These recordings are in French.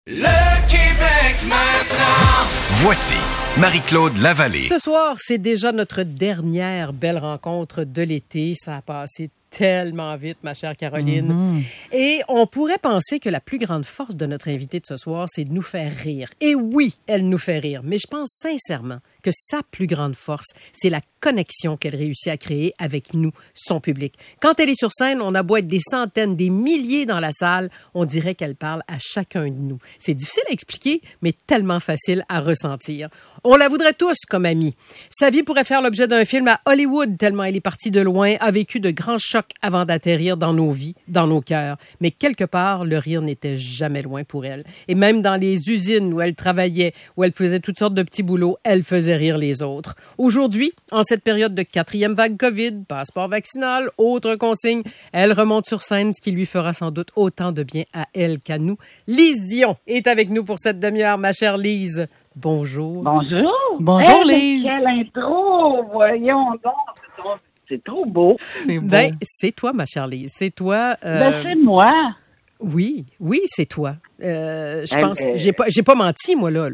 Le Québec maintenant. Voici Marie-Claude Lavallée. Ce soir, c'est déjà notre dernière belle rencontre de l'été. Ça a passé tellement vite, ma chère Caroline. Et on pourrait penser que la plus grande force de notre invitée de ce soir, c'est de nous faire rire. Et oui, elle nous fait rire. Mais je pense sincèrement que sa plus grande force, c'est la connexion qu'elle réussit à créer avec nous, son public. Quand elle est sur scène, on a beau être des centaines, des milliers dans la salle, on dirait qu'elle parle à chacun de nous. C'est difficile à expliquer, mais tellement facile à ressentir. On la voudrait tous comme amie. Sa vie pourrait faire l'objet d'un film à Hollywood, tellement elle est partie de loin, a vécu de grands chocs avant d'atterrir dans nos vies, dans nos cœurs. Mais quelque part, le rire n'était jamais loin pour elle. Et même dans les usines où elle travaillait, où elle faisait toutes sortes de petits boulots, elle faisait rire les autres. Aujourd'hui, en cette période de 4e vague COVID, passeport vaccinal, autres consignes, elle remonte sur scène, ce qui lui fera sans doute autant de bien à elle qu'à nous. Lise Dion est avec nous pour cette demi-heure, ma chère Lise. Bonjour. Bonjour. Bonjour, Lise. Quelle intro! Voyons donc. C'est trop beau. C'est beau. Ben, c'est toi, ma chère Lise. C'est toi. C'est moi. Oui, c'est toi. Je pense. J'ai pas menti, moi, là.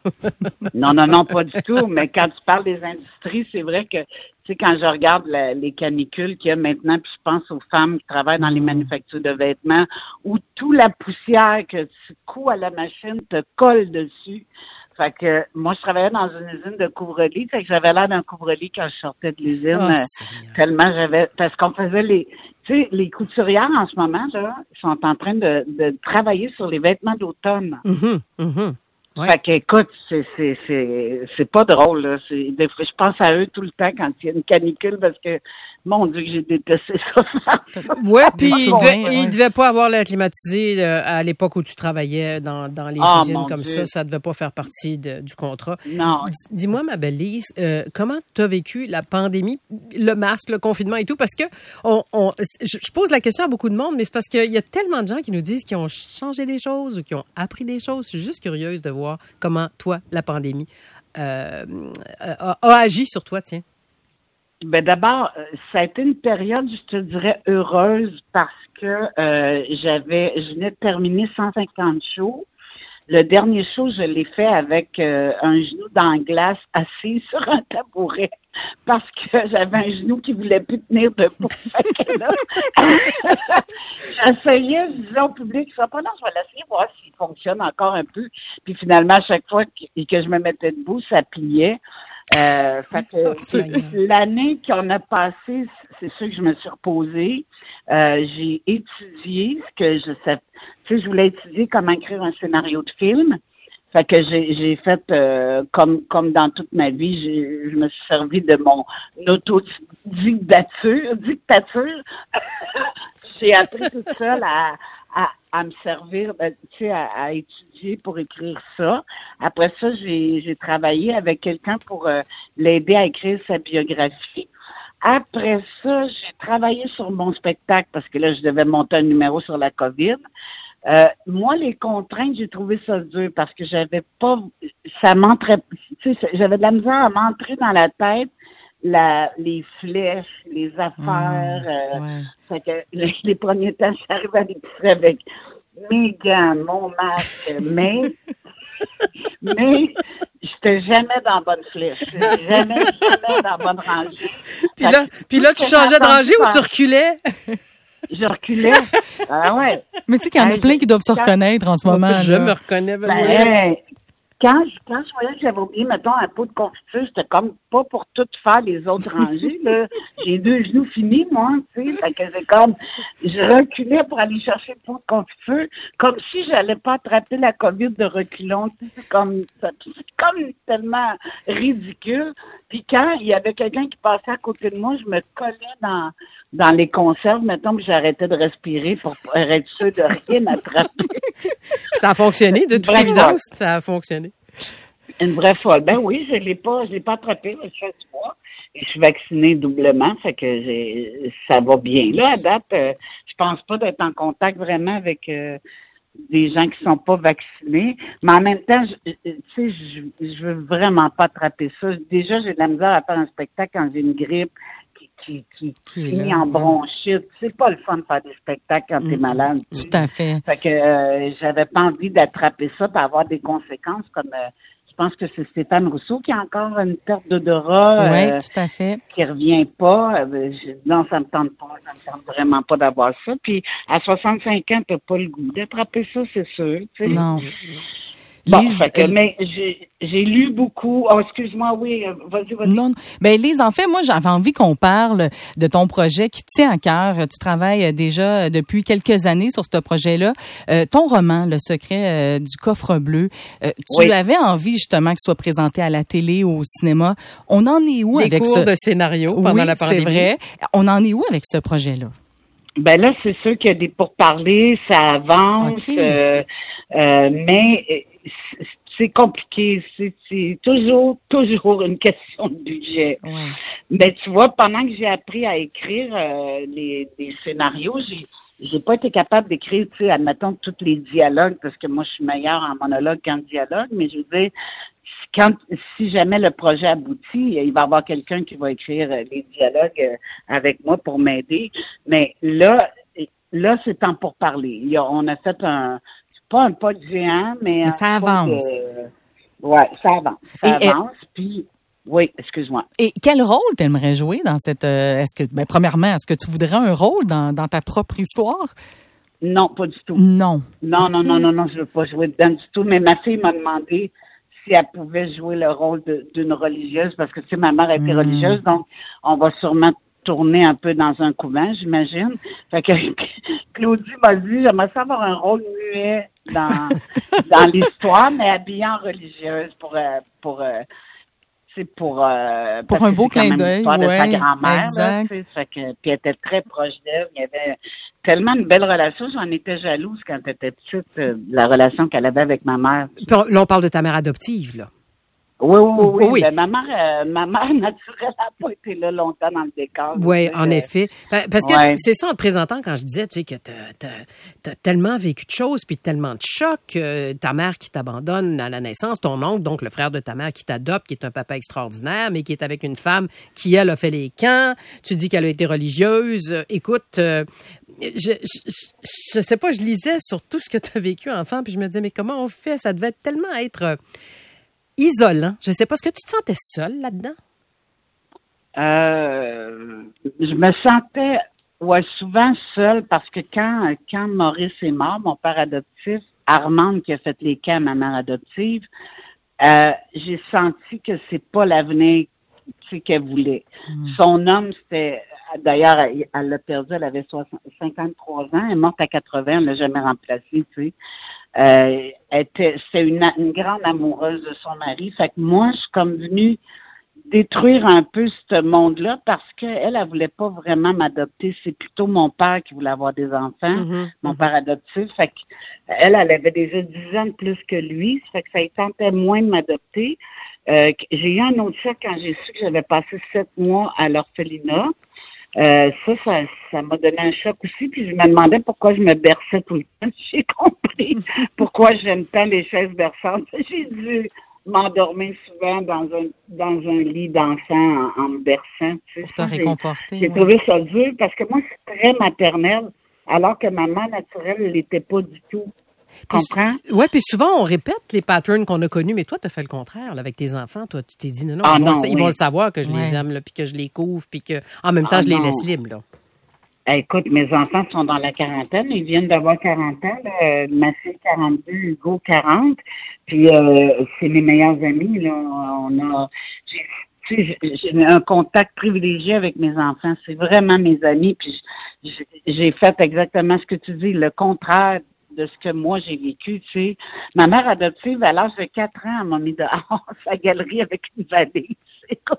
Non, pas du tout. Mais quand tu parles des industries, c'est vrai que, tu sais, quand je regarde les canicules qu'il y a maintenant, puis je pense aux femmes qui travaillent dans les manufactures de vêtements, où toute la poussière que tu couds à la machine te colle dessus. Fait que moi, je travaillais dans une usine de couvre-lit, fait que j'avais l'air d'un couvre-lit quand je sortais de l'usine, tellement parce qu'on faisait les couturières en ce moment, là, sont en train de travailler sur les vêtements d'automne. Ouais. Fait que, écoute, c'est pas drôle, là. Je pense à eux tout le temps quand il y a une canicule parce que, mon Dieu, que j'ai détesté ça. Ouais, puis il devait pas avoir l'air climatisé à l'époque où tu travaillais dans les usines comme Dieu. ça devait pas faire partie du contrat. Non. Dis-moi, ma belle Lise, comment tu as vécu la pandémie, le masque, le confinement et tout? Parce que je pose la question à beaucoup de monde, mais c'est parce qu'il y a tellement de gens qui nous disent qu'ils ont changé des choses ou qui ont appris des choses. Je suis juste curieuse de voir comment, toi, la pandémie a agi sur toi, tiens. Ben d'abord, ça a été une période, je te dirais, heureuse parce que je venais de terminer 150 shows. Le dernier show, je l'ai fait avec un genou dans la glace assis sur un tabouret parce que j'avais un genou qui voulait plus tenir debout. Fait que là, j'essayais, je disais au public, ça pas non, je vais l'essayer, voir s'il fonctionne encore un peu. Puis finalement, à chaque fois que je me mettais debout, ça pliait. Fait que l'année qu'on a passée, c'est sûr que je me suis reposée. J'ai étudié ce que je sais. Tu sais, je voulais étudier comment écrire un scénario de film. Fait que j'ai fait comme dans toute ma vie, je me suis servi de mon dictature. J'ai appris toute seule à me servir, tu sais, à étudier pour écrire ça. Après ça, j'ai travaillé avec quelqu'un pour l'aider à écrire sa biographie. Après ça, j'ai travaillé sur mon spectacle parce que là, je devais monter un numéro sur la COVID. Moi, les contraintes, j'ai trouvé ça dur parce que j'avais de la misère à m'entrer dans la tête les flèches, les affaires. Fait que les premiers temps, j'arrivais à l'épicerie avec mes gants, mon masque, mais j'étais jamais dans la bonne flèche. Jamais dans la bonne rangée. Puis là, tu changeais de rangée ou tu reculais? Je reculais. Ah ouais. Mais tu sais qu'il y en a plein qui doivent se reconnaître en ce moment. Je là. me reconnais. Quand je voyais que j'avais oublié, mettons, un pot de confiture, c'était comme pas pour tout faire les autres rangées, là. J'ai 2 genoux finis, moi, tu sais. Fait que c'est comme, je reculais pour aller chercher le pot de confiture, comme si j'allais pas attraper la COVID de reculons. Tu sais, c'est comme tellement ridicule. Puis quand il y avait quelqu'un qui passait à côté de moi, je me collais dans les conserves, mettons, puis j'arrêtais de respirer pour être sûr de rien attraper. Ça a fonctionné, de toute évidence, ça a fonctionné. Une vraie folle. Ben oui, je l'ai pas attrapé, mais je fais du mois. Et je suis vaccinée doublement, fait que ça va bien. Là, à date, je pense pas d'être en contact vraiment avec des gens qui sont pas vaccinés. Mais en même temps, je veux vraiment pas attraper ça. Déjà, j'ai de la misère à faire un spectacle quand j'ai une grippe qui finit en bronchite. C'est pas le fun de faire des spectacles quand t'es malade. Tout à fait. Fait que j'avais pas envie d'attraper ça pour avoir des conséquences comme je pense que c'est Stéphane Rousseau qui a encore une perte d'odorat. Oui, tout à fait. Qui revient pas. Non, ça me tente pas. Ça me tente vraiment pas d'avoir ça. Puis à 65 ans, t'as pas le goût d'attraper ça, c'est sûr. T'sais. Non. Bon, Lise, mais j'ai lu beaucoup. Oh, excuse-moi, oui, vas-y. Non, ben Lise, en fait, moi, j'avais envie qu'on parle de ton projet qui tient à cœur. Tu travailles déjà depuis quelques années sur ce projet-là. Ton roman, Le secret du coffre bleu, tu avais envie justement qu'il soit présenté à la télé ou au cinéma. On en est où avec cours de scénario pendant la pandémie? C'est vrai. On en est où avec ce projet-là? Ben là, c'est sûr qu'il y a des pourparlers, ça avance, mais c'est compliqué. C'est toujours une question de budget. Ouais. Mais tu vois, pendant que j'ai appris à écrire des scénarios, j'ai pas été capable d'écrire, tu sais, admettons, tous les dialogues, parce que moi, je suis meilleure en monologue qu'en dialogue, mais je veux dire, si jamais le projet aboutit, il va y avoir quelqu'un qui va écrire les dialogues avec moi pour m'aider. Mais là, c'est temps pour parler. On a fait pas un pas de géant, mais ça avance. Ça avance. Ça avance, puis... Oui, excuse-moi. Et quel rôle t'aimerais jouer dans cette... premièrement, est-ce que tu voudrais un rôle dans ta propre histoire? Non, pas du tout. Non. Non, je veux pas jouer dedans du tout. Mais ma fille m'a demandé si elle pouvait jouer le rôle d'une religieuse, parce que, tu sais, ma mère était religieuse, donc on va sûrement tourner un peu dans un couvent, j'imagine. Fait que Claudie m'a dit, j'aimerais savoir un rôle muet dans l'histoire, mais habillée en religieuse pour un beau clin d'œil, de sa grand-mère, là, fait que, puis elle était très proche d'elle. Il y avait tellement une belle relation. J'en étais jalouse quand elle était petite, la relation qu'elle avait avec ma mère. Puis là, on parle de ta mère adoptive, là. Oui. Ben, ma mère naturelle n'a pas été là longtemps dans le décor. Oui, en effet. Parce que c'est ça en te présentant quand je disais, tu sais, que t'as tellement vécu de choses puis tellement de chocs. Ta mère qui t'abandonne à la naissance, ton oncle, donc le frère de ta mère qui t'adopte, qui est un papa extraordinaire, mais qui est avec une femme qui, elle, a fait les camps. Tu dis qu'elle a été religieuse. Écoute, je sais pas, je lisais sur tout ce que tu as vécu enfant, puis je me disais, mais comment on fait? Ça devait tellement être... isolant. Je ne sais pas, est-ce que tu te sentais seule là-dedans? Je me sentais souvent seule parce que quand Maurice est mort, mon père adoptif, Armande qui a fait les camps à ma mère adoptive, j'ai senti que c'est pas l'avenir qu'elle voulait. Son homme, c'était... D'ailleurs, elle l'a perdu, elle avait 53 ans, elle est morte à 80, elle l'a jamais remplacée, tu sais. C'est une grande amoureuse de son mari. Fait que moi, je suis comme venue détruire un peu ce monde-là parce qu'elle, elle voulait pas vraiment m'adopter. C'est plutôt mon père qui voulait avoir des enfants, mon père adoptif. Fait que elle avait déjà 10 ans de plus que lui. Fait que ça lui tentait moins de m'adopter. J'ai eu un autre choc quand j'ai su que j'avais passé 7 mois à l'orphelinat. Ça m'a donné un choc aussi, puis je me demandais pourquoi je me berçais tout le temps. J'ai compris pourquoi j'aime tant les chaises berçantes. J'ai dû m'endormir souvent dans un lit d'enfant en me berçant. Pour te réconforter. J'ai trouvé ça dur parce que moi, c'est très maternel, alors que ma mère naturelle ne l'était pas du tout. Comprends? Oui, puis souvent, on répète les patterns qu'on a connus, mais toi, tu as fait le contraire là, avec tes enfants. Toi, tu t'es dit, non, ils vont le savoir que je les aime, là, puis que je les couvre, puis qu'en même temps, je les laisse libres. Là. Écoute, mes enfants sont dans la quarantaine. Ils viennent d'avoir 40 ans. Là. Ma fille, 42, Hugo, 40. Puis, c'est mes meilleurs amis. Là. J'ai un contact privilégié avec mes enfants. C'est vraiment mes amis. Puis, j'ai fait exactement ce que tu dis, le contraire de ce que moi j'ai vécu, tu sais. Ma mère adoptive, à l'âge de 4 ans, elle m'a mis dehors sa galerie avec une valise. Écoute,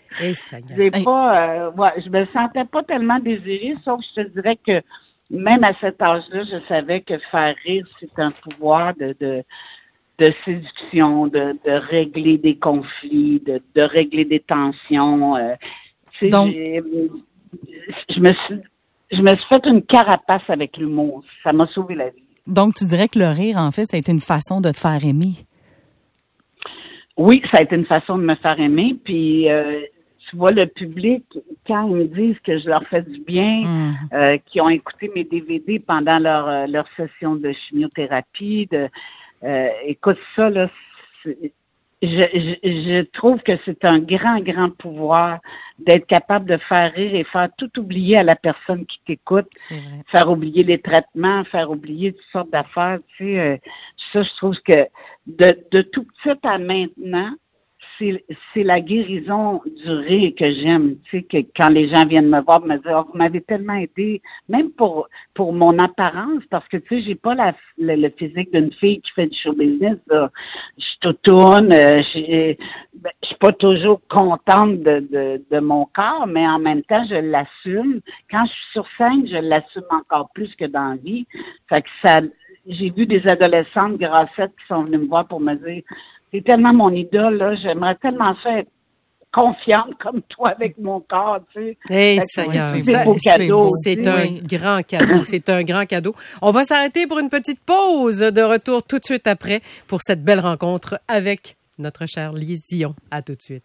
je me sentais pas tellement désirée, sauf que je te dirais que même à cet âge-là, je savais que faire rire, c'est un pouvoir de séduction, de régler des conflits, de régler des tensions. Donc, je me suis fait une carapace avec l'humour. Ça m'a sauvé la vie. Donc, tu dirais que le rire, en fait, ça a été une façon de te faire aimer? Oui, ça a été une façon de me faire aimer. Puis, tu vois le public, quand ils me disent que je leur fais du bien, qui ont écouté mes DVD pendant leur session de chimiothérapie, écoute ça, là, je trouve que c'est un grand, grand pouvoir d'être capable de faire rire et faire tout oublier à la personne qui t'écoute. Faire oublier les traitements, faire oublier toutes sortes d'affaires. Tu sais, ça, je trouve que de tout petit à maintenant, c'est la guérison du rire que j'aime. Tu sais, que quand les gens viennent me voir, me dire, vous m'avez tellement aidé, même pour mon apparence, parce que tu sais, j'ai pas le physique d'une fille qui fait du show business. Là. Je suis toutoune, je suis pas toujours contente de mon corps, mais en même temps, je l'assume. Quand je suis sur scène, je l'assume encore plus que dans la vie. Fait que j'ai vu des adolescentes grassettes qui sont venues me voir pour me dire, c'est tellement mon idole, là, j'aimerais tellement ça être confiante comme toi avec mon corps, tu sais. Hey, Seigneur, c'est un beau cadeau. C'est un grand cadeau. C'est un grand cadeau. On va s'arrêter pour une petite pause. De retour tout de suite après pour cette belle rencontre avec notre chère Lise Dion. À tout de suite.